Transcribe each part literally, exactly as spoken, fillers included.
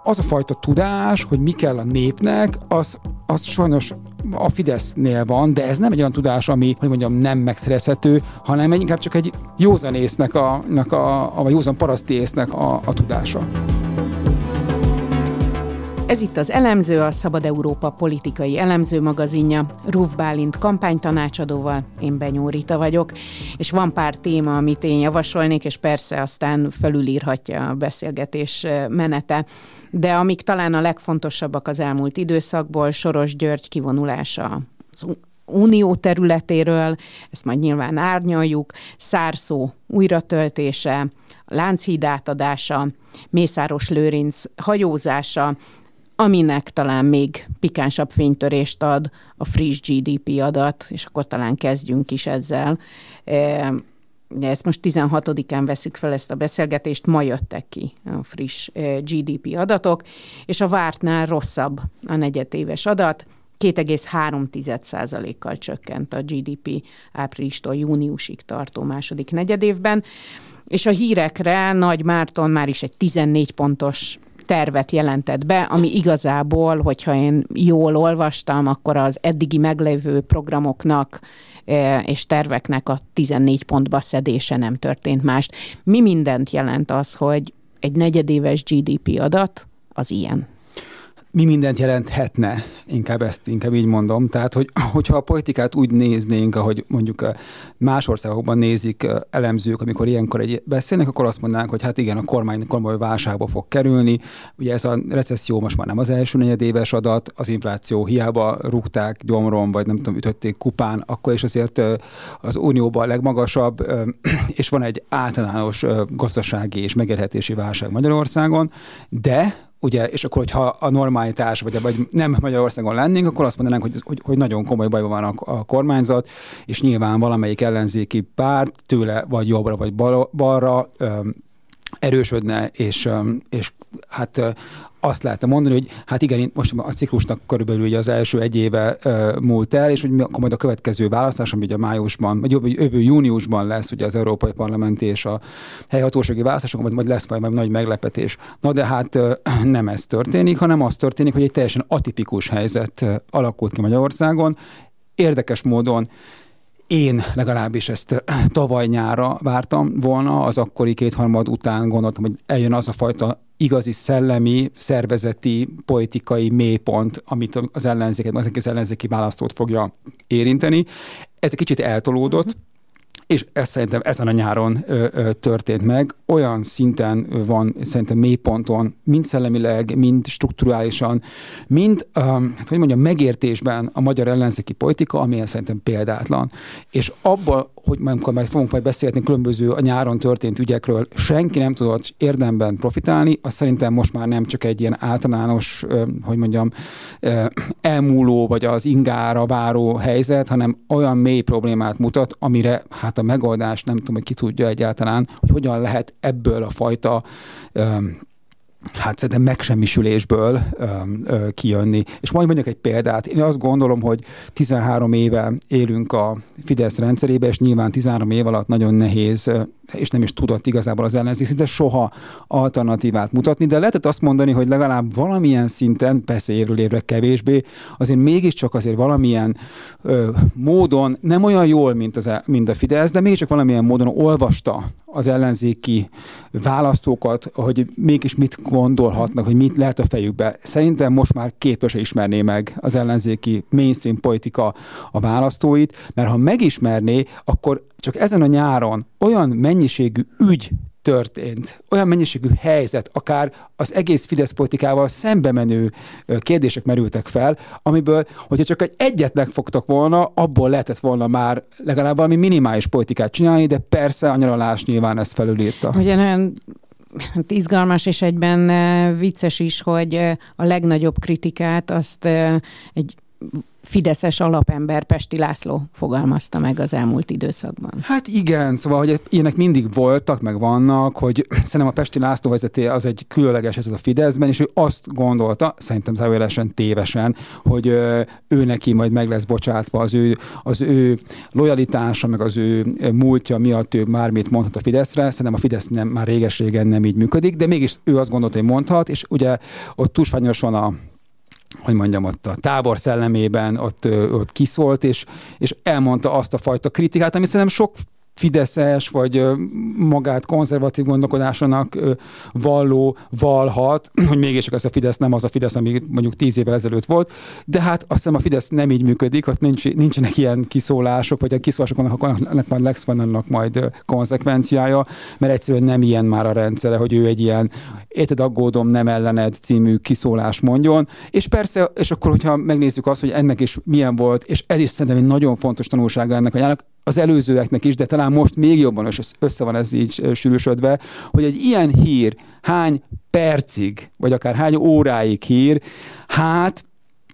az a fajta tudás, hogy mi kell a népnek, az, az sajnos a Fidesznél van, de ez nem egy olyan tudás, ami, hogy mondjam, nem megszerezhető, hanem inkább csak egy józanésznek, a, a, a, vagy józan parasztésznek a, a tudása. Ez itt az Elemző, a Szabad Európa politikai elemző magazinja. Ruf Bálint kampánytanácsadóval, én Benyó Rita vagyok, és van pár téma, amit én javasolnék, és persze aztán felülírhatja a beszélgetés menete. De amik talán a legfontosabbak az elmúlt időszakból, Soros György kivonulása az Unió területéről, ezt majd nyilván árnyaljuk, Szárszó újratöltése, Lánchíd átadása, Mészáros Lőrinc hajózása, aminek talán még pikánsabb fénytörést ad a friss gé dé pé adat, és akkor talán kezdjünk is ezzel. Ugye ezt most tizenhatodikán veszük fel ezt a beszélgetést, ma jöttek ki a friss gé dé pé adatok, és a vártnál rosszabb a negyedéves adat, két egész három százalékkal csökkent a gé dé pé áprilistól júniusig tartó második negyedévben, és a hírekre Nagy Márton már is egy tizennégy pontos tervet jelentett be, ami igazából, hogyha én jól olvastam, akkor az eddigi meglévő programoknak és terveknek a tizennégy pontba szedése nem történt mást. Mi mindent jelent az, hogy egy negyedéves gé dé pé adat az ilyen? Mi mindent jelenthetne, inkább ezt inkább így mondom. Tehát, hogy, hogyha a politikát úgy néznénk, ahogy mondjuk más országokban nézik elemzők, amikor ilyenkor egy beszélnek, akkor azt mondanánk, hogy hát igen, a kormány komoly válságba fog kerülni. Ugye ez a recesszió most már nem az első negyedéves adat, az infláció hiába rúgták gyomron, vagy nem tudom, ütötték kupán, akkor is azért az Unióban a legmagasabb, és van egy általános gazdasági és megélhetési válság Magyarországon, de ugye, és akkor, hogyha a normalitás, vagy, vagy nem Magyarországon lennénk, akkor azt mondanánk, hogy, hogy, hogy nagyon komoly bajban van a, a kormányzat, és nyilván valamelyik ellenzéki párt tőle vagy jobbra, vagy bal, balra öm, erősödne, és, öm, és hát azt lehetne mondani, hogy hát igen, most a ciklusnak körülbelül ugye az első egy éve uh, múlt el, és hogy akkor majd a következő választás, ami ugye májusban, vagy jövő júniusban lesz ugye az Európai Parlament és a helyhatósági választások, majd, majd lesz majd, majd nagy meglepetés. Na de hát uh, nem ez történik, hanem az történik, hogy egy teljesen atipikus helyzet uh, alakult ki Magyarországon. Érdekes módon én legalábbis ezt tavaly nyárra vártam volna, az akkori kétharmad után gondoltam, hogy eljön az a fajta igazi szellemi, szervezeti, politikai mélypont, amit az ellenzéket, az ellenzéki választót fogja érinteni. Ez egy kicsit eltolódott, uh-huh. és ez szerintem ezen a nyáron ö, ö, történt meg. Olyan szinten van szerintem mélyponton, mind szellemileg, mind strukturálisan, mind, ö, hát hogy mondjam, megértésben a magyar ellenzéki politika, amilyen szerintem példátlan. És abban, hogy amikor majd fogunk majd beszélni különböző a nyáron történt ügyekről, senki nem tudott érdemben profitálni, az szerintem most már nem csak egy ilyen általános, ö, hogy mondjam, ö, elmúló, vagy az ingára váró helyzet, hanem olyan mély problémát mutat, amire hát a megoldás, nem tudom, hogy ki tudja egyáltalán, hogy hogyan lehet ebből a fajta um, hát szerintem megsemmisülésből um, uh, kijönni. És majd mondjuk egy példát. Én azt gondolom, hogy tizenhárom éve élünk a Fidesz rendszerébe, és nyilván tizenhárom év alatt nagyon nehéz, és nem is tudott igazából az ellenzék szinte soha alternatívát mutatni, de lehetett azt mondani, hogy legalább valamilyen szinten, persze évről évre kevésbé, azért mégiscsak azért valamilyen ö, módon, nem olyan jól, mint, az, mint a Fidesz, de mégiscsak valamilyen módon olvasta az ellenzéki választókat, hogy mégis mit gondolhatnak, hogy mit lehet a fejükbe. Szerintem most már képes ismerné meg az ellenzéki mainstream politika a választóit, mert ha megismerné, akkor csak ezen a nyáron olyan mennyiségű ügy történt, olyan mennyiségű helyzet, akár az egész Fidesz politikával szembe menő kérdések merültek fel, amiből, hogyha csak egy egyet megfogtak volna, abból lehetett volna már legalább valami minimális politikát csinálni, de persze a nyaralás nyilván ezt felülírta. Ugyan olyan izgalmas és egyben vicces is, hogy a legnagyobb kritikát azt egy fideszes alapember Pesti László fogalmazta meg az elmúlt időszakban. Hát igen, szóval, hogy ilyenek mindig voltak, meg vannak, hogy szerintem a Pesti László vezeté az egy különleges ez a Fideszben, és ő azt gondolta, szerintem zárójelesen tévesen, hogy ő neki majd meg lesz bocsátva az ő, az ő lojalitása, meg az ő múltja miatt ő mármit mondhat a Fideszre. Szerintem a Fidesz nem, már réges-régen nem így működik, de mégis ő azt gondolta, hogy mondhat, és ugye ott túlsványosan a hogy mondjam, ott a tábor szellemében ott, ott kiszólt, és, és elmondta azt a fajta kritikát, ami szerintem sok fideszes, vagy magát konzervatív gondolkodásának valló, valhat, hogy mégis ez a Fidesz nem az a Fidesz, ami mondjuk tíz évvel ezelőtt volt, de hát azt hiszem a Fidesz nem így működik, ott nincs, nincsenek ilyen kiszólások, vagy a kiszólásoknak annak majd Lex van annak majd konzekvenciája, mert egyszerűen nem ilyen már a rendszere, hogy ő egy ilyen érted, aggódom, nem ellened című kiszólás mondjon, és persze, és akkor, hogyha megnézzük azt, hogy ennek is milyen volt, és ez is szerintem egy nagyon fontos tanulsága ennek a jának, az előzőeknek is, de talán most még jobban össze van ez így sűrűsödve, hogy egy ilyen hír hány percig, vagy akár hány óráig hír, hát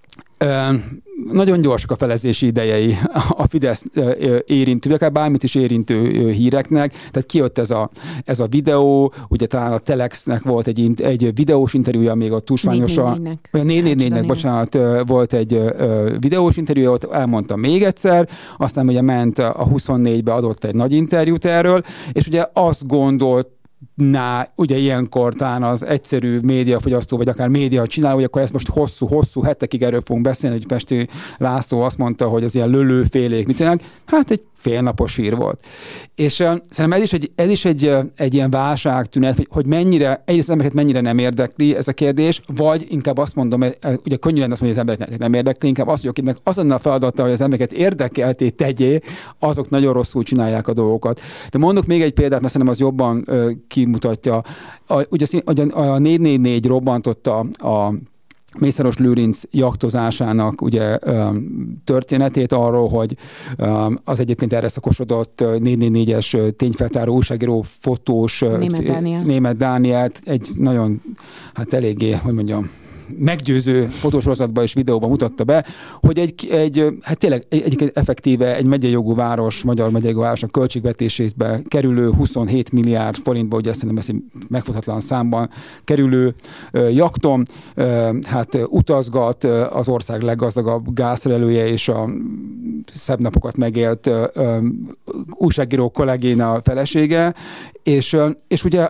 ö, nagyon gyorsak a felezési idejei a Fidesz érintő, akár bármit is érintő híreknek. Tehát kijött ez a, ez a videó, ugye talán a Telexnek volt egy, egy videós interjúja, még a túlsványosan. négy négy négynek, bocsánat, volt egy videós interjúja, ott elmondta még egyszer, aztán ugye ment a huszonnégybe, adott egy nagy interjút erről, és ugye azt gondolt, Na, ugye ilyenkor talán az egyszerű médiafogyasztó, vagy akár média csináló, hogy akkor ezt most hosszú-hosszú hetekig erről fogunk beszélni, hogy Pesti László azt mondta, hogy az ilyen lölőfélék, mit tényleg, hát egy félnapos hír volt. És uh, szerintem ez is egy, ez is egy, uh, egy ilyen válságtünet, hogy, hogy mennyire, egyrészt az embereket mennyire nem érdekli ez a kérdés, vagy inkább azt mondom, uh, ugye könnyű lenne azt mondani, hogy az embereket nem érdekli, inkább azt, hogy akiknek az lenne a feladata, hogy az embereket érdekelté tegyé, azok nagyon rosszul csinálják a dolgokat. De mondok még egy példát, mert szerintem az jobban uh, kimutatja. A, ugye a négy négy négy robbantotta a Mészáros Lőrinc jaktozásának ugye történetét arról, hogy az egyébként erre szakosodott négy négy négyes tényfeltáró újságíró, fotós Németh Dániel. Németh Dánielt egy nagyon, hát eléggé, hogy mondjam, meggyőző fotósorozatban és videóban mutatta be, hogy egy, egy hát tényleg egy, effektíve egy megyei jogú város, magyar megyei jogú városnak költségvetésébe kerülő huszonhét milliárd forintba, ugye szerintem ez egy megfoghatatlan számban kerülő uh, jakton, uh, hát utazgat uh, az ország leggazdagabb gázszerelője és a szebb napokat megélt uh, um, újságíró kollégéna felesége, és, uh, és ugye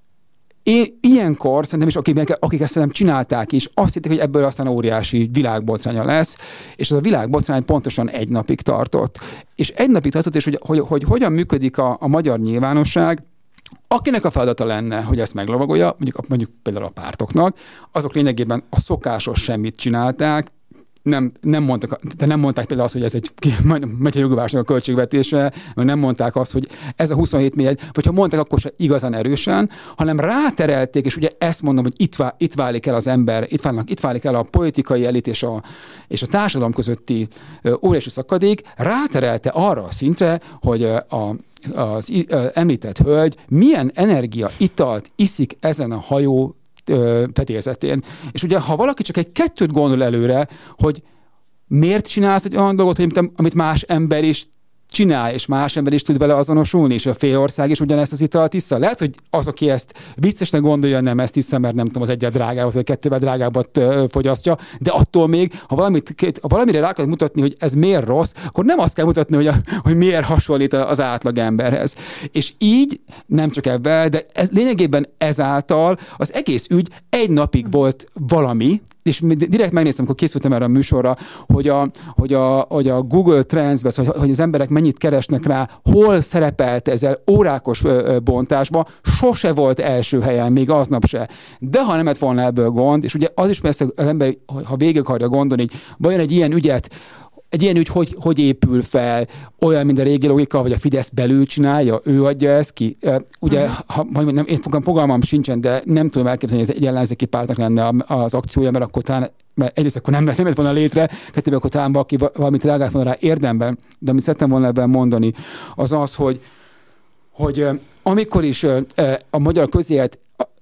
Én, ilyenkor szerintem is, akik, akik ezt nem csinálták is, azt hitték, hogy ebből aztán óriási világbotránya lesz, és az a világbotrány pontosan egy napig tartott. És egy napig tartott, és hogy, hogy, hogy hogyan működik a, a magyar nyilvánosság, akinek a feladata lenne, hogy ezt meglovagolja, mondjuk, mondjuk például a pártoknak, azok lényegében a szokásos semmit csinálták, Nem, nem, mondtak, de nem mondták például azt, hogy ez egy megyei jogú városnak a költségvetése, meg nem mondták azt, hogy ez a huszonhét milliárd, vagy ha mondták, akkor se igazán erősen, hanem ráterelték, és ugye ezt mondom, hogy itt, vá, itt válik el az ember, itt, válnak, itt válik el a politikai elit és a, és a társadalom közötti óriási szakadék, ráterelte arra a szintre, hogy a az említett hölgy milyen energia italt iszik ezen a hajó fedélzetén. És ugye, ha valaki csak egy kettőt gondol előre, hogy miért csinálsz egy olyan dolgot, hogy amit más ember is csinál, és más ember is tud vele azonosulni, és a félország is ugyanezt az italt issza. Lehet, hogy az, aki ezt viccesnek gondolja, nem ezt issza, mert nem tudom, az egyet drágábbat, vagy kettővel drágábbat fogyasztja, de attól még, ha, valamit, ha valamire rá kell mutatni, hogy ez miért rossz, akkor nem azt kell mutatni, hogy, a, hogy miért hasonlít az átlag emberhez. És így, nem csak ebben, de ez, lényegében ezáltal az egész ügy egy napig volt valami, és direkt megnéztem, amikor készültem erre a műsorra, hogy a, hogy a, hogy a Google Trends-be, hogy, hogy az emberek mennyit keresnek rá, hol szerepelt ezzel órákos bontásba, sose volt első helyen, még aznap se. De ha nem lett volna ebből gond, és ugye az is persze az ember, ha végig akarja gondolni, hogy vajon egy ilyen ügyet, egy ilyen ügy hogy, hogy épül fel, olyan, mint a régi logika, vagy a Fidesz belül csinálja, ő adja ezt ki. Ugye, ha, ha nem, én fogalmam sincsen, de nem tudom elképzelni, hogy ez egy ellenzéki pártnak lenne az akciója, mert akkor talán, mert egyrészt akkor nem lett volna létre, kettőben akkor talán valaki valamit reagált volna rá érdemben, de amit szerettem volna ebben mondani, az az, hogy, hogy amikor is a magyar közélet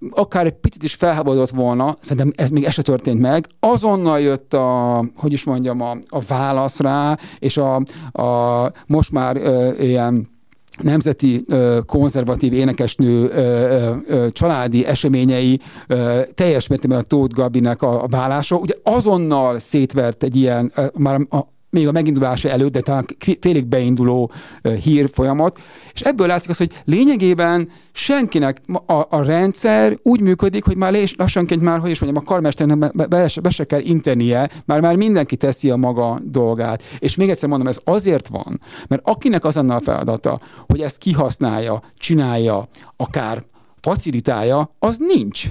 akár egy picit is felháborodott volna, szerintem ez még ez se történt meg, azonnal jött a, hogy is mondjam, a, a válasz rá, és a, a most már ö, ilyen nemzeti ö, konzervatív énekesnő ö, ö, családi eseményei ö, teljes mértékben a Tóth Gabinek a, a válása. Ugye azonnal szétvert egy ilyen, ö, már a, még a megindulása előtt, de talán félig beinduló uh, hírfolyamat, és ebből látszik az, hogy lényegében senkinek a, a rendszer úgy működik, hogy már lassanként már, hogy is mondjam, a karmesternek be, be, be se kell intenie, már már mindenki teszi a maga dolgát. És még egyszer mondom, ez azért van, mert akinek az annál a feladata, hogy ezt kihasználja, csinálja, akár facilitálja, az nincs.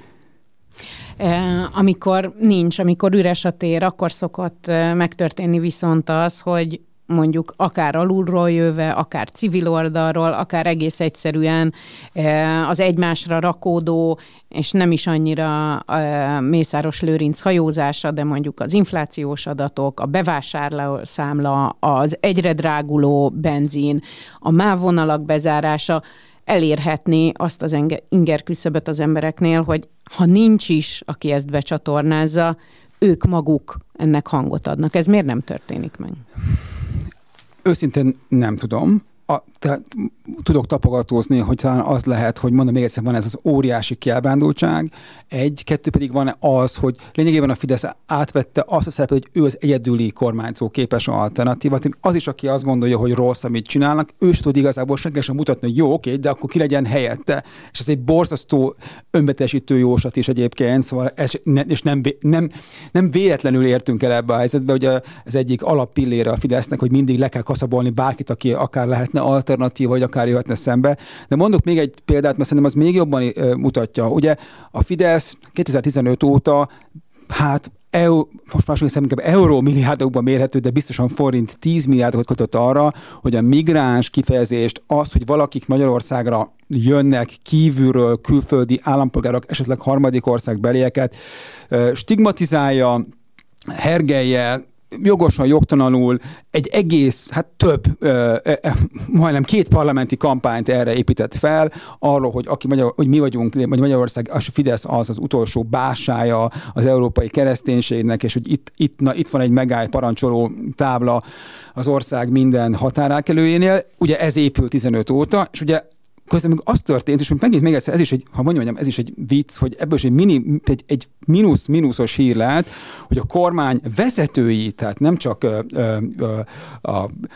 Amikor nincs, amikor üres a tér, akkor szokott megtörténni viszont az, hogy mondjuk akár alulról jöve, akár civil oldalról, akár egész egyszerűen az egymásra rakódó, és nem is annyira Mészáros Lőrinc hajózása, de mondjuk az inflációs adatok, a bevásárlószámla, az egyre dráguló benzin, a mávvonalak bezárása elérhetné azt az inger küszöböt az embereknél, hogy ha nincs is, aki ezt becsatornázza, ők maguk ennek hangot adnak. Ez miért nem történik meg? Őszintén nem tudom. A, tehát tudok tapogatózni, hogy talán az lehet, hogy mondom még egyszer, van ez az óriási kiábrándultság. Egy, kettő pedig van az, hogy lényegében a Fidesz átvette azt a szerepet, hogy ő az egyedüli kormányzó képes alternatíva. Az is, aki azt gondolja, hogy rossz, amit csinálnak, ő sem tud igazából senki sem mutatni, hogy jó, oké, de akkor ki legyen helyette. És ez egy borzasztó önbetesítő jóslat is egyébként, szóval ez, és nem, nem, nem véletlenül értünk el ebbe a helyzetbe, hogy az egyik alappillére a Fidesznek, hogy mindig le kell kaszabolni bárkit, aki akár lehetne alternatíva, vagy akár jöhetne szembe. De mondok még egy példát, mert szerintem az még jobban uh, mutatja. Ugye a Fidesz kétezer-tizenöt óta, hát EU, most már inkább euró milliárdokban mérhető, de biztosan forint tíz milliárdokat kötött arra, hogy a migráns kifejezést, az, hogy valakik Magyarországra jönnek kívülről, külföldi állampolgárok, esetleg harmadik ország belieket, uh, stigmatizálja, hergelje, jogosan, jogtalanul egy egész, hát több, ö, ö, majdnem két parlamenti kampányt erre épített fel, arról, hogy, aki Magyar, hogy mi vagyunk, vagy Magyarország, a Fidesz az az utolsó básája az európai kereszténységnek, és hogy itt, itt, na, itt van egy megáll parancsoló tábla az ország minden határákelőjénél. Ugye ez épül tizenöt óta, és ugye közben még az történt, és megint még egyszer, ez is egy, ha mondjam, ez is egy vicc, hogy ebből is egy, mini, egy, egy mínusz, mínuszos hír lehet, hogy a kormány vezetői, tehát nem csak ö, ö, a,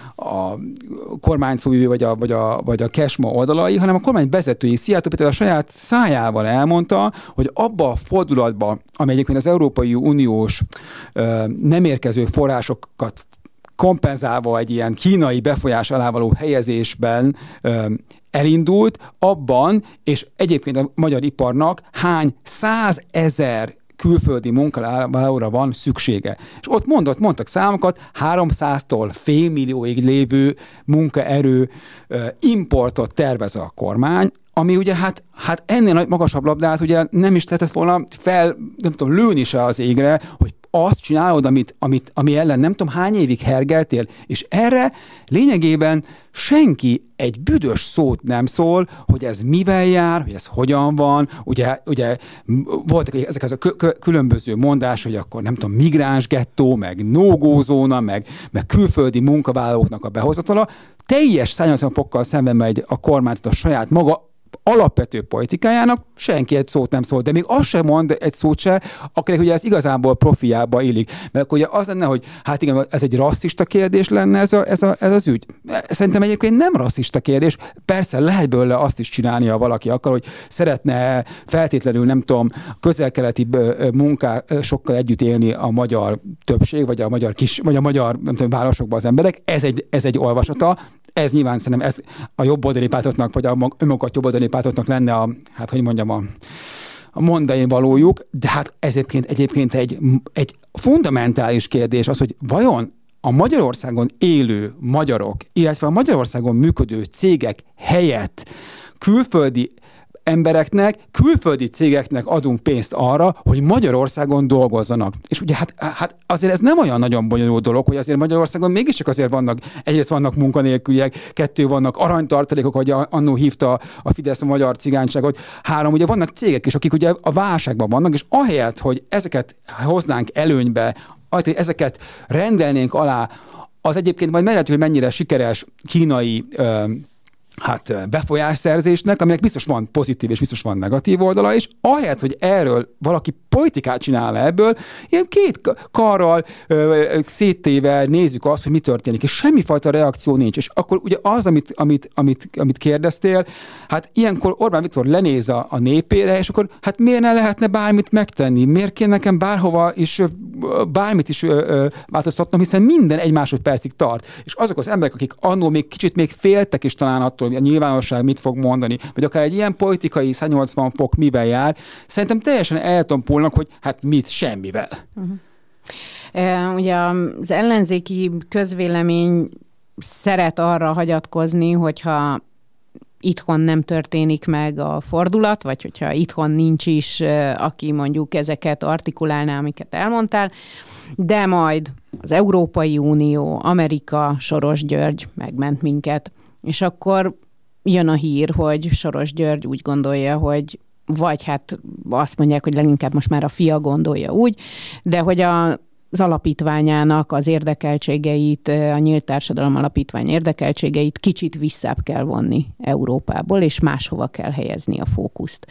a kormányszóvivő vagy a, vagy a, vagy a Kesma oldalai, hanem a kormány vezetői, Szijjártó Péter a saját szájával elmondta, hogy abba a fordulatban, amely egyébként az Európai Uniós ö, nem érkező forrásokat kompenzálva egy ilyen kínai befolyás alá való helyezésben ö, elindult, abban, és egyébként a magyar iparnak hány százezer külföldi munkavállalóra van szüksége. És ott mondott, mondtak számokat, háromszáztól félmillióig lévő munkaerő ö, importot tervez a kormány, ami ugye hát, hát ennél magasabb labdát ugye nem is lehetett volna fel, nem tudom, lőni se az égre, hogy azt csinálod, amit, amit, ami ellen nem tudom hány évig hergeltél, és erre lényegében senki egy büdös szót nem szól, hogy ez mivel jár, hogy ez hogyan van, ugye, ugye voltak ezek az a különböző mondás, hogy akkor nem tudom, migráns gettó, meg no-go zóna, meg, meg külföldi munkavállalóknak a behozatala, teljes száznyolcvan fokkal szemben megy a kormányzat a saját maga alapvető politikájának, senki egy szót nem szól, de még azt sem mond egy szót se, akinek ugye ez igazából profiába illik. Mert ugye az lenne, hogy hát igen, ez egy rasszista kérdés lenne ez, a, ez, a, ez az ügy. Szerintem egyébként nem rasszista kérdés. Persze lehet belőle azt is csinálni, ha valaki akar, hogy szeretne feltétlenül, nem tudom, közel-keleti munkásokkal együtt élni a magyar többség, vagy a magyar kis, vagy a magyar nem tudom, városokban az emberek. Ez egy, ez egy olvasata. Ez nyilván szerintem ez a jobboldali pártoknak, vagy a önmagukat jobboldali pártoknak lenne a, hát hogy mondjam, a, a mondani valójuk, de hát ez egyébként, egyébként egy, egy fundamentális kérdés az, hogy vajon a Magyarországon élő magyarok, illetve a Magyarországon működő cégek helyett külföldi embereknek, külföldi cégeknek adunk pénzt arra, hogy Magyarországon dolgozzanak. És ugye hát, hát azért ez nem olyan nagyon bonyolult dolog, hogy azért Magyarországon mégiscsak azért vannak, egyrészt vannak munkanélküliek, kettő vannak aranytartalékok, hogy annó hívta a Fidesz a magyar cigányságot, három, ugye vannak cégek is, akik ugye a válságban vannak, és ahelyett, hogy ezeket hoznánk előnybe, ahelyett, hogy ezeket rendelnénk alá, az egyébként majd meglátjuk, hogy mennyire sikeres kínai ö, hát befolyásszerzésnek, aminek biztos van pozitív és biztos van negatív oldala, és ahelyett, hogy erről valaki politikát csinál ebből, ilyen két karral ö, széttéve nézzük azt, hogy mi történik, és semmifajta reakció nincs. És akkor ugye az, amit, amit, amit, amit kérdeztél, hát ilyenkor Orbán Viktor lenéz a, a népére, és akkor hát miért ne lehetne bármit megtenni? Miért kéne nekem bárhova is bármit is ö, ö, változtatnom, hiszen minden egy másodpercig tart. És azok az emberek, akik annól még kicsit még féltek is talán attól, hogy a nyilvánosság mit fog mondani, vagy akár egy ilyen politikai száz nyolcvan fok mivel jár, szerintem teljesen eltompulnak, hogy hát mit, semmivel. Uh-huh. E, ugye az ellenzéki közvélemény szeret arra hagyatkozni, hogyha itthon nem történik meg a fordulat, vagy hogyha itthon nincs is, aki mondjuk ezeket artikulálná, amiket elmondtál, de majd az Európai Unió, Amerika, Soros György megment minket. És akkor jön a hír, hogy Soros György úgy gondolja, hogy vagy hát azt mondják, hogy leginkább most már a fia gondolja úgy, de hogy a, az alapítványának az érdekeltségeit, a Nyílt Társadalom Alapítvány érdekeltségeit kicsit visszább kell vonni Európából, és máshova kell helyezni a fókuszt.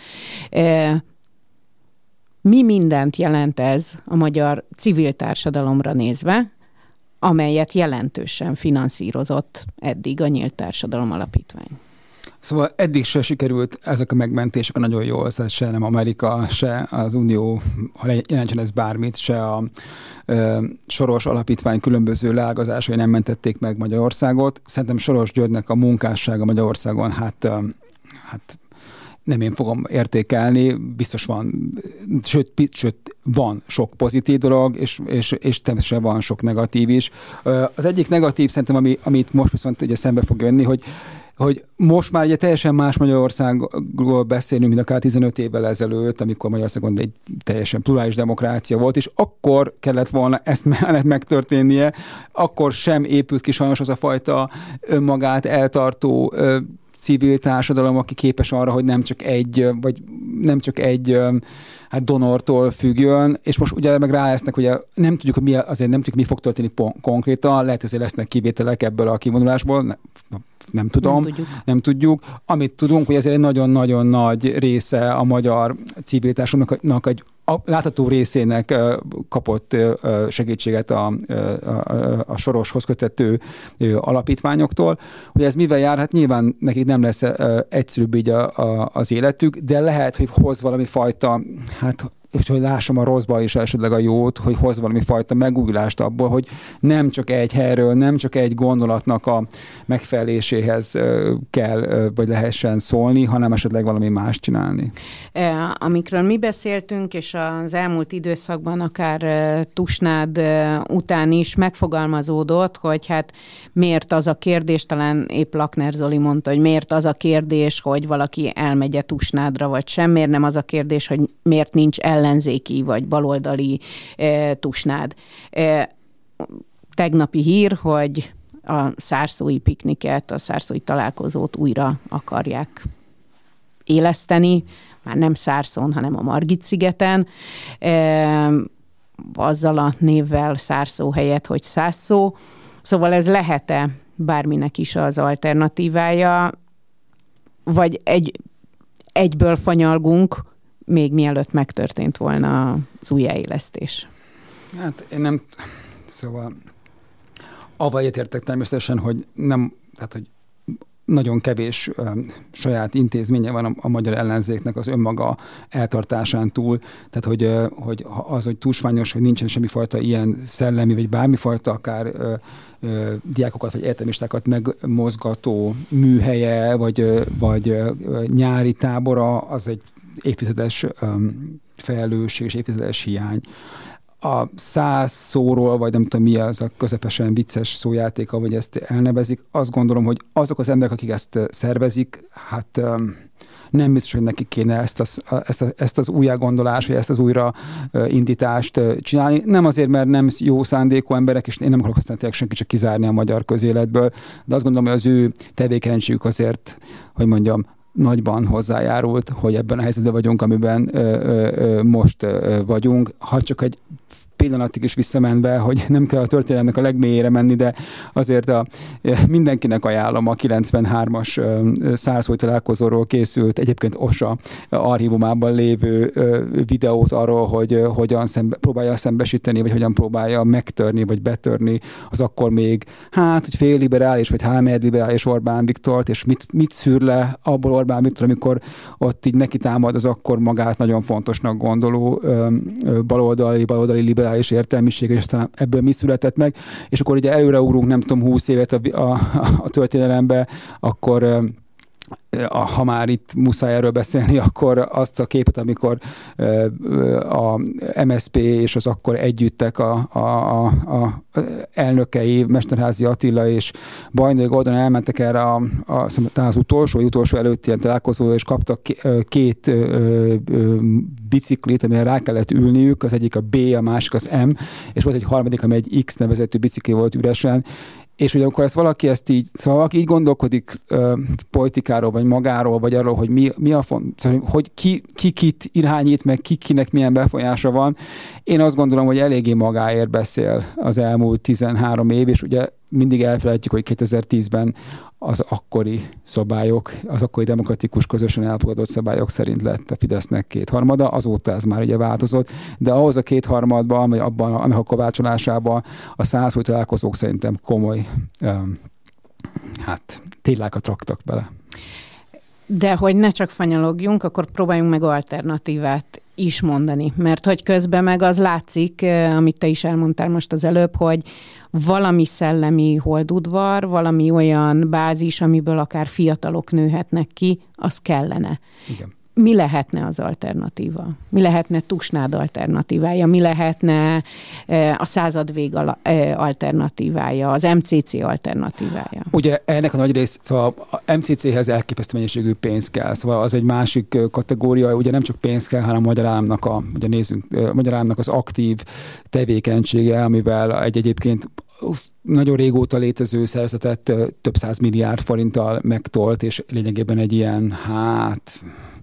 Mi mindent jelent ez a magyar civil társadalomra nézve, amelyet jelentősen finanszírozott eddig a Nyílt Társadalom Alapítvány? Szóval eddig se sikerült ezek a megmentések nagyon jól, tehát se nem Amerika, se az Unió, ha jelentsen ez bármit, se a ö, Soros Alapítvány különböző leágazásai nem mentették meg Magyarországot. Szerintem Soros Györgynek a munkássága Magyarországon, hát, ö, hát nem én fogom értékelni, biztos van, sőt, sőt van sok pozitív dolog, és, és, és természetesen van sok negatív is. Az egyik negatív szerintem, ami, amit most viszont ugye szembe fog jönni, hogy hogy most már ugye teljesen más Magyarországról beszélünk, mint akár tizenöt évvel ezelőtt, amikor Magyarországon egy teljesen plurális demokrácia volt, és akkor kellett volna ezt megtörténnie, akkor sem épült ki sajnos az a fajta önmagát eltartó ö, civil társadalom, aki képes arra, hogy nem csak egy, vagy nem csak egy hát donortól függjön, és most ugye meg rá lesznek, ugye nem tudjuk, hogy mi, azért nem tudjuk, mi fog történni konkrétan, lehet, hogy lesznek kivételek ebből a kivonulásból, ne, nem tudom, nem tudjuk. nem tudjuk. Amit tudunk, hogy ezért egy nagyon-nagyon nagy része a magyar civil társadalomnak egy a látható részének kapott segítséget a, a, a Soroshoz kötető alapítványoktól. Hogy ez mivel jár? Hát nyilván nekik nem lesz egyszerűbb így a, a, az életük, de lehet, hogy hoz valami fajta, hát és hogy lássam a rosszba is esetleg a jót, hogy hoz valami fajta megújulást abból, hogy nem csak egy helyről, nem csak egy gondolatnak a megfeleléséhez kell, vagy lehessen szólni, hanem esetleg valami más csinálni. Amikről mi beszéltünk, és az elmúlt időszakban akár Tusnád után is megfogalmazódott, hogy hát miért az a kérdés, talán épp Lakner Zoli mondta, hogy miért az a kérdés, hogy valaki elmegy Tusnádra, vagy sem, miért nem az a kérdés, hogy miért nincs ellenzéki vagy baloldali e, Tusnád. E, tegnapi hír, hogy a szárszói pikniket, a szárszói találkozót újra akarják éleszteni, már nem Szárszón, hanem a Margit-szigeten, e, azzal a névvel Szárszó helyett, hogy Szászszó. Szóval ez lehet-e bárminek is az alternatívája, vagy egy, egyből fanyalgunk, még mielőtt megtörtént volna az újjáélesztés? Hát én nem, szóval avval egyetértek természetesen, hogy nem, tehát hogy nagyon kevés um, saját intézménye van a, a magyar ellenzéknek az önmaga eltartásán túl, tehát hogy, uh, hogy az, hogy túlsványos, hogy nincsen semmifajta ilyen szellemi, vagy bármifajta akár uh, uh, diákokat, vagy egyetemistákat megmozgató műhelye, vagy, uh, vagy uh, nyári tábora, az egy évtizedes um, felelősség és évtizedes hiány. A száz szóról, vagy nem tudom mi az a közepesen vicces szójátéka, vagy ezt elnevezik, azt gondolom, hogy azok az emberek, akik ezt szervezik, hát um, nem biztos, hogy neki kéne ezt az, ezt, a, ezt az újjágondolást, vagy ezt az újraindítást csinálni. Nem azért, mert nem jó szándékú emberek, és én nem akarok aztán tényleg senki csak kizárni a magyar közéletből, de azt gondolom, hogy az ő tevékenységük azért, hogy mondjam, nagyban hozzájárult, hogy ebben a helyzetben vagyunk, amiben ö, ö, most ö, vagyunk. Ha csak egy pillanatig is visszamenve, hogy nem kell a történelemnek a legmélyére menni, de azért a, mindenkinek ajánlom a kilencvenhármas szárazföldi találkozóról készült, egyébként o es á archívumában lévő videót arról, hogy hogyan szembe, próbálja szembesíteni, vagy hogyan próbálja megtörni, vagy betörni az akkor még, hát, hogy fél liberális, vagy hámed liberális Orbán Viktort, és mit, mit szűr le abból Orbán Viktor, amikor ott így neki támad az akkor magát nagyon fontosnak gondoló baloldali, baloldali liberális és értelmiség, és aztán ebből mi született meg, és akkor ugye előreugrunk, nem tudom, húsz évet a, a, a történelembe, akkor ha már itt muszáj erről beszélni, akkor azt a képet, amikor a em es zé pé és az akkor együttek a, a, a, a elnökei, Mesterházy Attila és Bajnai Gordon elmentek erre a, a, az utolsó, vagy utolsó előtti ilyen találkozó, és kaptak két biciklit, amire rá kellett ülniük, az egyik a B, a másik az M, és volt egy harmadik, ami egy X nevezetű bicikli volt üresen, és ugye amikor ezt valaki ezt így, szóval valaki így gondolkodik ö, politikáról, vagy magáról, vagy arról, hogy mi, mi a font, szóval, hogy ki, ki kit irányít, meg ki kinek milyen befolyása van. Én azt gondolom, hogy eléggé magáért beszél az elmúlt tizenhárom év, és ugye mindig elfelejtjük, hogy kétezer-tízben az akkori szabályok, az akkori demokratikus közösen elfogadott szabályok szerint lett a Fidesznek kétharmada, azóta ez már ugye változott, de ahhoz a kétharmadban, vagy abban annak a kovácsolásában a százföldi találkozók szerintem komoly um, hát télákat raktak bele. De hogy ne csak fanyalogjunk, akkor próbáljunk meg alternatívát is mondani, mert hogy közben meg az látszik, amit te is elmondtál most az előbb, hogy valami szellemi holdudvar, valami olyan bázis, amiből akár fiatalok nőhetnek ki, az kellene. Igen. Mi lehetne az alternatíva? Mi lehetne Tusnád alternatívája? Mi lehetne a századvég alternatívája? Az em cé cé alternatívája? Ugye ennek a nagy rész, szóval a em cé céhez elképesztő mennyiségű pénz kell, szóval az egy másik kategória, ugye nem csak pénz kell, hanem a magyar államnak, a, ugye nézzünk, a magyar államnak az aktív tevékenysége, amivel egy egyébként nagyon régóta létező szervezetet több száz milliárd forinttal megtolt, és lényegében egy ilyen, hát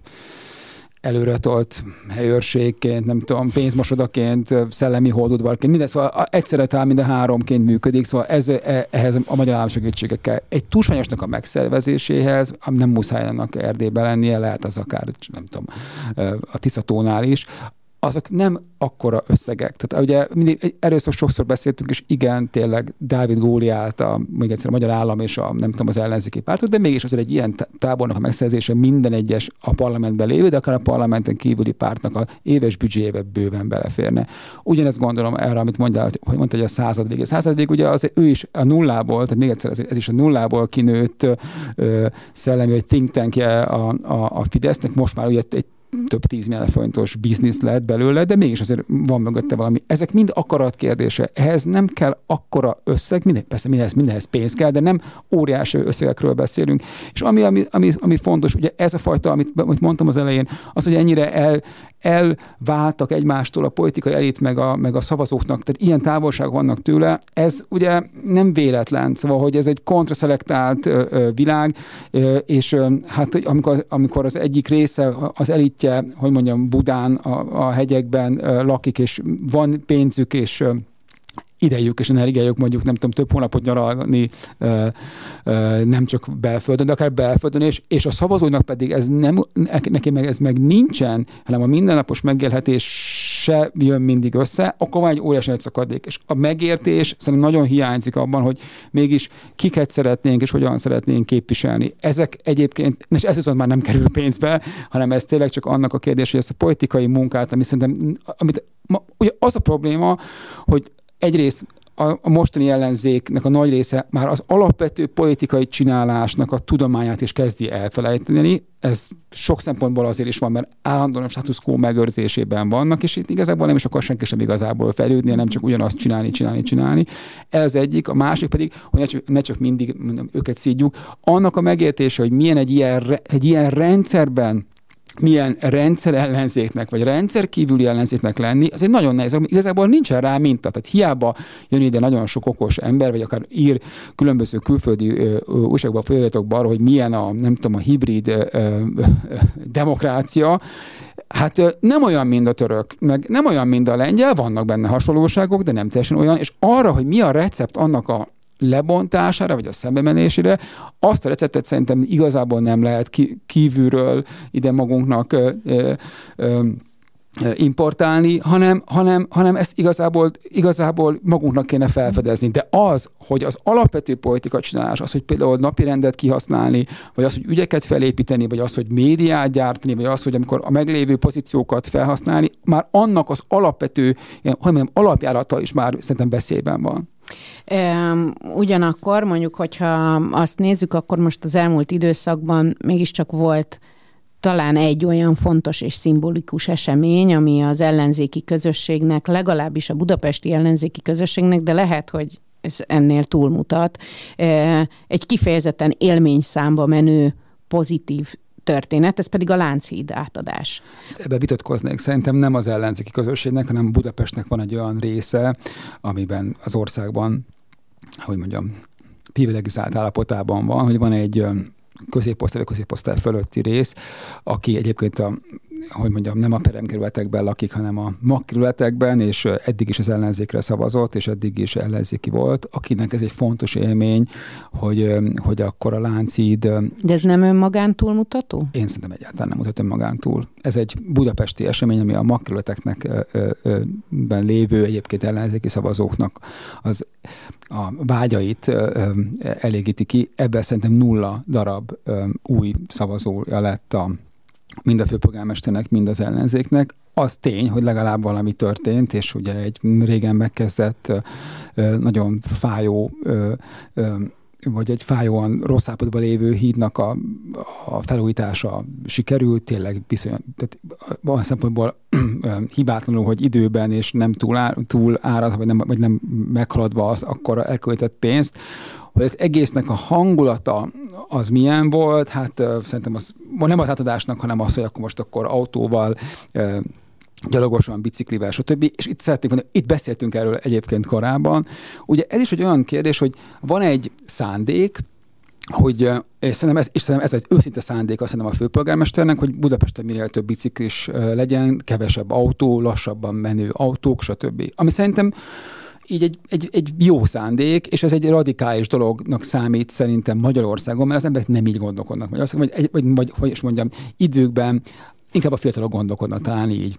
előretolt helyőrségként, nem tudom, pénzmosodaként, szellemi holdudvarként, minden, szóval egyszerre talán mind a háromként működik, szóval ez, ehhez a magyar állam segítsége kell. Egy tusványosnak a megszervezéséhez, nem muszáj annak Erdélyben lennie, lehet az akár, nem tudom, a Tiszatónál is, azok nem akkora összegek. Tehát ugye mindig, erről sokszor beszéltünk, és igen, tényleg Dávid Góliát, a, még egyszer a magyar állam és a, nem tudom, az ellenzéki pártot, de mégis azért egy ilyen tábornak a megszerzése minden egyes a parlamentben lévő, de akár a parlamenten kívüli pártnak a éves büdzséjébe bőven beleférne. Ugyanezt gondolom erre, amit mondtál, hogy mondta, hogy a századvég. A századvég ugye az, ő is a nullából, tehát még egyszer ez, ez is a nullából kinőtt ö, szellemi, vagy think tankje a, a, a Fidesznek, most már ugye egy több tíz milliárd forintos biznisz lett belőle, de mégis azért van mögötte valami. Ezek mind akarat kérdése. Ehhez nem kell akkora összeg, minden, persze mindenhez, mindenhez pénz kell, de nem óriási összegekről beszélünk. És ami, ami, ami, ami fontos, ugye ez a fajta, amit, amit mondtam az elején, az, hogy ennyire el, elváltak egymástól a politikai elit meg a, meg a szavazóknak, tehát ilyen távolságok vannak tőle, ez ugye nem véletlen, szóval, hogy ez egy kontraszelektált ö, ö, világ, ö, és ö, hát amikor, amikor az egyik része az elit, hogy mondjam, Budán, a, a hegyekben uh, lakik, és van pénzük, és uh, idejük és energiájuk mondjuk, nem tudom, több hónapot nyaralni, uh, uh, nem csak belföldön, de akár belföldön, és, és a szavazónak pedig ez nem, neki meg ez meg nincsen, hanem a mindennapos megélhetés se jön mindig össze, akkor van egy óriási nagy szakadék. És a megértés szerintem nagyon hiányzik abban, hogy mégis kiket szeretnénk, és hogyan szeretnénk képviselni. Ezek egyébként, és ez viszont már nem kerül pénzbe, hanem ez tényleg csak annak a kérdés, hogy ezt a politikai munkát, ami szerintem, amit, ma, ugye az a probléma, hogy egyrészt a, a mostani ellenzéknek a nagy része már az alapvető politikai csinálásnak a tudományát is kezdi elfelejteni. Ez sok szempontból azért is van, mert állandóan a status quo megőrzésében vannak, és itt igazából nem is akar senki sem igazából fejlődni, nem csak ugyanazt csinálni, csinálni, csinálni. Ez egyik, a másik pedig, hogy ne csak, ne csak mindig mondom, őket szídjuk, annak a megértése, hogy milyen egy ilyen, egy ilyen rendszerben milyen rendszer ellenzéknek, vagy rendszer kívüli ellenzéknek lenni, az egy nagyon nehéz. Igazából nincsen rá minta. Tehát hiába jön ide nagyon sok okos ember, vagy akár ír különböző külföldi újságban, folyamatokban arról, hogy milyen a, nem tudom, a hibrid ö, ö, ö, demokrácia. Hát nem olyan, mint a török, meg nem olyan, mint a lengyel, vannak benne hasonlóságok, de nem teljesen olyan, és arra, hogy mi a recept annak a lebontására, vagy a szembemenésére, azt a receptet szerintem igazából nem lehet kívülről ide magunknak ö, ö, ö, importálni, hanem, hanem, hanem ezt igazából, igazából magunknak kéne felfedezni. De az, hogy az alapvető politika csinálás, az, hogy például napirendet kihasználni, vagy az, hogy ügyeket felépíteni, vagy az, hogy médiát gyártani, vagy az, hogy amikor a meglévő pozíciókat felhasználni, már annak az alapvető, ilyen, hogy mondjam, alapjárata is már szerintem veszélyben van. Ugyanakkor mondjuk, hogyha azt nézzük, akkor most az elmúlt időszakban mégiscsak volt talán egy olyan fontos és szimbolikus esemény, ami az ellenzéki közösségnek, legalábbis a budapesti ellenzéki közösségnek, de lehet, hogy ez ennél túlmutat, egy kifejezetten élményszámba menő pozitív történet, ez pedig a Lánchíd átadás. Ebben vitatkoznék. Szerintem nem az ellenzéki közösségnek, hanem Budapestnek van egy olyan része, amiben az országban, hogy mondjam, privilegizált állapotában van, hogy van egy középosztály vagy középosztály fölötti rész, aki egyébként a, hogy mondjam, nem a peremkerületekben lakik, hanem a magkerületekben, és eddig is az ellenzékre szavazott, és eddig is ellenzéki volt, akinek ez egy fontos élmény, hogy, hogy akkor a Lánchíd... De ez nem önmagán túlmutató? Én szerintem egyáltalán nem mutat önmagán túl. Ez egy budapesti esemény, ami a magkerületeknek ben lévő egyébként ellenzéki szavazóknak az a vágyait elégíti ki. Ebben szerintem nulla darab új szavazója lett a mind a főpolgármesternek, mind az ellenzéknek. Az tény, hogy legalább valami történt, és ugye egy régen megkezdett, nagyon fájó, vagy egy fájóan rossz állapotban lévő hídnak a, a felújítása sikerült, tényleg viszonylag, tehát olyan szempontból hibátlanul, hogy időben és nem túl, á, túl áraz, vagy nem, vagy nem meghaladva az akkor elköltett pénzt. Hogy az egésznek a hangulata az milyen volt, hát uh, szerintem az nem az átadásnak, hanem az, hogy akkor most akkor autóval, uh, gyalogosan, biciklivel, stb. És itt szeretnék mondani, itt beszéltünk erről egyébként korábban. Ugye ez is egy olyan kérdés, hogy van egy szándék, hogy, és szerintem ez, és szerintem ez egy őszinte szándék, azt szerintem a főpolgármesternek, hogy Budapesten minél több biciklis legyen, kevesebb autó, lassabban menő autók, stb. Ami szerintem így egy, egy, egy jó szándék, és ez egy radikális dolognak számít szerintem Magyarországon, mert az emberek nem így gondolkodnak Magyarországon, vagy, vagy, vagy hogy is mondjam, időkben inkább a fiatalok gondolkodnak talán így.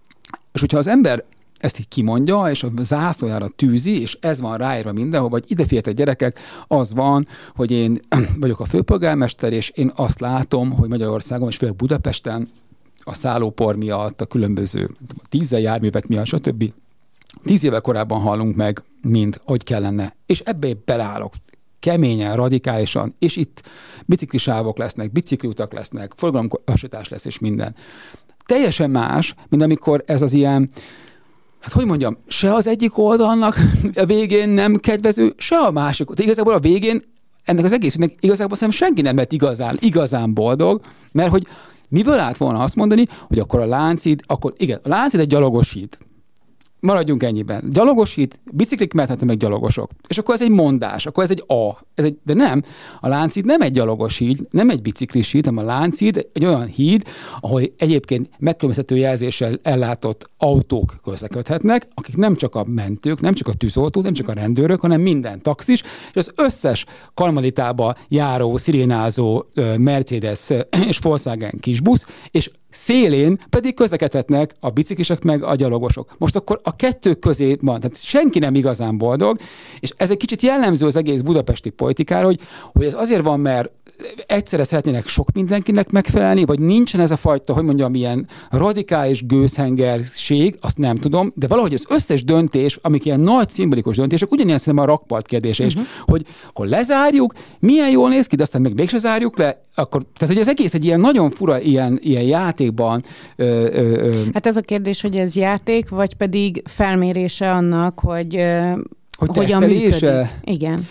És hogyha az ember ezt így kimondja, és a zászlójára tűzi, és ez van ráírva mindenhol, vagy ide fiatal gyerekek, az van, hogy én vagyok a főpolgármester, és én azt látom, hogy Magyarországon, és főleg Budapesten a szállópor miatt, a különböző dízel járművek miatt, stb. Tíz éve korábban hallunk meg, mint hogy kellene. És ebbe beleállok keményen, radikálisan, és itt biciklisávok lesznek, bicikliutak lesznek, forgalomlassítás lesz, és minden. Teljesen más, mint amikor ez az ilyen, hát hogy mondjam, se az egyik oldalnak a végén nem kedvező, se a másik. De igazából a végén ennek az egésznek igazából szerintem senki nem lett igazán, igazán boldog, mert hogy miből állt volna azt mondani, hogy akkor a Lánchíd, akkor igen, a Lánchíd egy gyalogos híd. Maradjunk ennyiben. Gyalogos híd, biciklik mehetnek meg gyalogosok. És akkor ez egy mondás, akkor ez egy A. Ez egy, de nem, a Lánchíd nem egy gyalogos híd, nem egy biciklis híd, hanem a Lánchíd egy olyan híd, ahol egyébként megkülönböztető jelzéssel ellátott autók közlekedhetnek, akik nem csak a mentők, nem csak a tűzoltók, nem csak a rendőrök, hanem minden taxis, és az összes karmalitába járó, szirénázó Mercedes és Volkswagen kisbusz, és szélén pedig közlekedhetnek a biciklisek meg a gyalogosok. Most akkor a kettő közé van, tehát senki nem igazán boldog, és ez egy kicsit jellemző az egész budapesti politikára, hogy, hogy ez azért van, mert egyszerre szeretnének sok mindenkinek megfelelni, vagy nincsen ez a fajta, hogy mondjam, ilyen radikális gőzhengerség, azt nem tudom, de valahogy az összes döntés, amik ilyen nagy szimbolikus döntések, ugyanilyen szerintem a rakpart kérdése is, uh-huh. hogy akkor lezárjuk, milyen jól néz ki, de aztán meg mégse zárjuk le, akkor, tehát hogy az egész egy ilyen nagyon fura ilyen, ilyen játékban. Ö, ö, ö. Hát ez a kérdés, hogy ez játék, vagy pedig felmérése annak, hogy, hogy hogyan működik. Igen.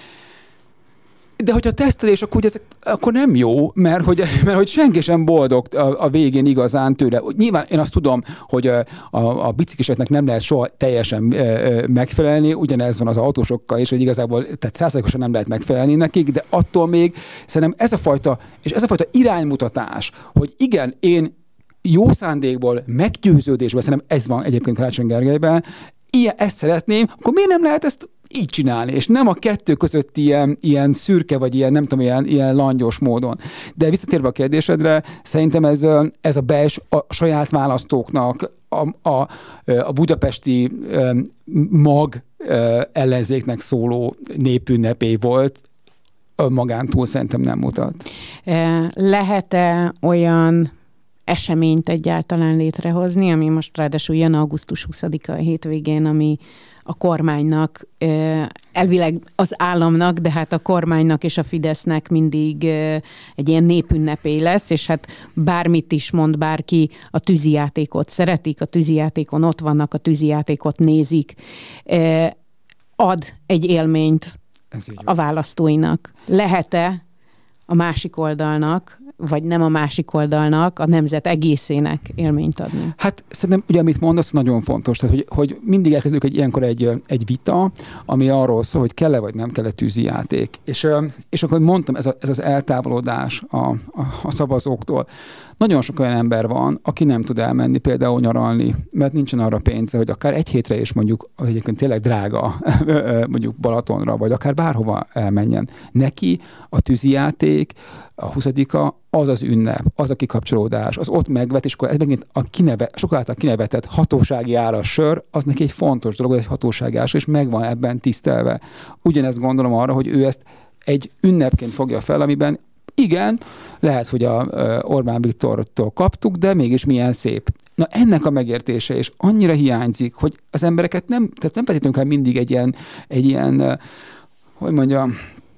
De hogyha tesztelés, akkor, ezek, akkor nem jó, mert hogy, mert hogy senki sem boldog a, a végén igazán tőle. Nyilván én azt tudom, hogy a, a, a bicikliseknek nem lehet soha teljesen e, e, megfelelni, ugyanez van az autósokkal is, hogy igazából tehát százalékosan nem lehet megfelelni nekik, de attól még szerintem ez a fajta, és ez a fajta iránymutatás, hogy igen, én jó szándékból, meggyőződésben, szerintem ez van egyébként Karácsony Gergelyben, ilyen, ezt szeretném, akkor miért nem lehet ezt így csinálni, és nem a kettő között ilyen, ilyen szürke, vagy ilyen, nem tudom, ilyen, ilyen langyos módon. De visszatérve a kérdésedre, szerintem ez, ez a belső, a saját választóknak, a, a, a budapesti mag ellenzéknek szóló népünnepé volt, önmagántól szerintem nem mutat. Lehet-e olyan eseményt egyáltalán létrehozni, ami most ráadásul jön augusztus huszadika a hétvégén, ami a kormánynak, elvileg az államnak, de hát a kormánynak és a Fidesznek mindig egy ilyen népünnepé lesz, és hát bármit is mond bárki, a tűzijátékot szeretik, a tűzijátékon ott vannak, a tűzijátékot nézik, ad egy élményt a választóinak. Lehet-e a másik oldalnak, vagy nem a másik oldalnak, a nemzet egészének élményt adni? Hát szerintem, ugye, amit mondasz, nagyon fontos. Tehát, hogy, hogy mindig elkezdődik egy ilyenkor egy, egy vita, ami arról szól, hogy kell-e vagy nem kell-e tűzijáték. És, és akkor mondtam, ez, a, ez az eltávolodás a, a, a szavazóktól. Nagyon sok olyan ember van, aki nem tud elmenni például nyaralni, mert nincsen arra pénze, hogy akár egy hétre is mondjuk, az egyébként tényleg drága, mondjuk Balatonra, vagy akár bárhova elmenjen. Neki a tűzijáték, a huszadika az az ünnep, az a kikapcsolódás, az ott megvet, és akkor ez megint a kineve, sok által kinevetett hatósági áras sör, az neki egy fontos dolog, egy hatósági áras, és megvan ebben tisztelve. Ugyanezt gondolom arra, hogy ő ezt egy ünnepként fogja fel, amiben igen, lehet, hogy a Orbán Viktortól kaptuk, de mégis milyen szép. Na ennek a megértése is annyira hiányzik, hogy az embereket nem, tehát nem feltétlenül kell mindig egy ilyen, egy ilyen, hogy mondjam,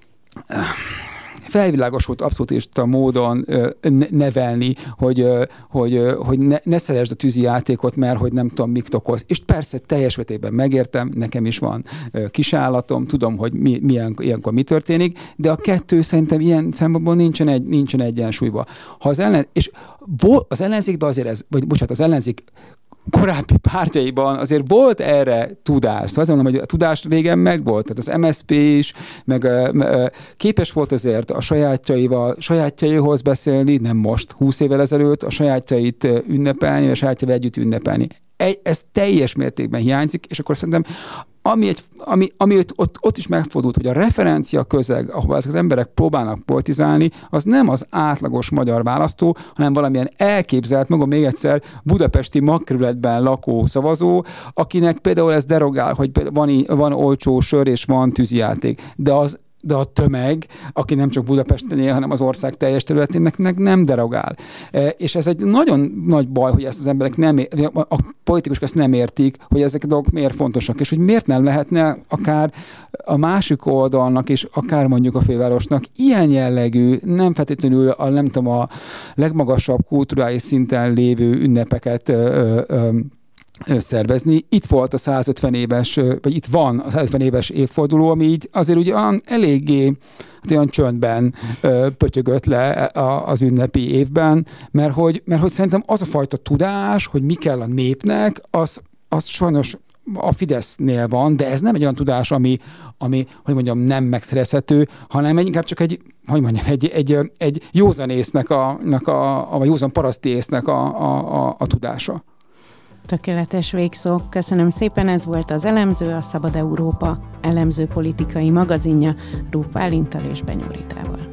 felvilágosult abszolútista módon nevelni, hogy, hogy, hogy ne, ne szeresd a tűzijátékot, mert hogy nem tudom, mit okoz. És persze teljes mértékben megértem, nekem is van kisállatom, tudom, hogy mi, milyen, ilyenkor mi történik, de a kettő szerintem ilyen szempontból nincsen, egy, nincsen egyensúlyban. Ha az ellen, és az ellenzékben azért ez, vagy bocsánat, az ellenzék korábbi pártjaiban azért volt erre tudás. Szóval azt mondom, hogy a tudás régen megvolt. Tehát az em es zé pé is, meg uh, képes volt azért a sajátjaival, sajátjaihoz beszélni, nem most, húsz évvel ezelőtt, a sajátjait ünnepelni, vagy a sajátjaival együtt ünnepelni. Ez teljes mértékben hiányzik, és akkor szerintem Ami, egy, ami, ami ott, ott, ott is megfordult, hogy a referencia közeg, ahol ezek az emberek próbálnak politizálni, az nem az átlagos magyar választó, hanem valamilyen elképzelt, magam még egyszer, budapesti magkerületben lakó szavazó, akinek például ez derogál, hogy van, van olcsó sör és van tűzijáték. De az de a tömeg, aki nem csak Budapesten él, hanem az ország teljes területének nem derogál. És ez egy nagyon nagy baj, hogy ezt az emberek nem, a politikusok ezt nem értik, hogy ezek a dolgok miért fontosak, és hogy miért nem lehetne akár a másik oldalnak, és akár mondjuk a fővárosnak ilyen jellegű, nem feltétlenül a, nem tudom, a legmagasabb kulturális szinten lévő ünnepeket ö, ö, szervezni. Itt volt a százötven éves, vagy itt van a százötven éves évforduló, ami így azért ugye eléggé hát olyan csöndben ö, pötyögött le az ünnepi évben, mert hogy, mert hogy szerintem az a fajta tudás, hogy mi kell a népnek, az, az sajnos a Fidesznél van, de ez nem egy olyan tudás, ami, ami hogy mondjam, nem megszerezhető, hanem inkább csak egy, hogy mondjam, egy, egy, egy józanésznek, a, a, a, vagy józan parasztésznek a, a, a, a tudása. Tökéletes végszó. Köszönöm szépen, ez volt az Elemző, a Szabad Európa elemző politikai magazinja Ruf Bálinttal és Benyó Ritával.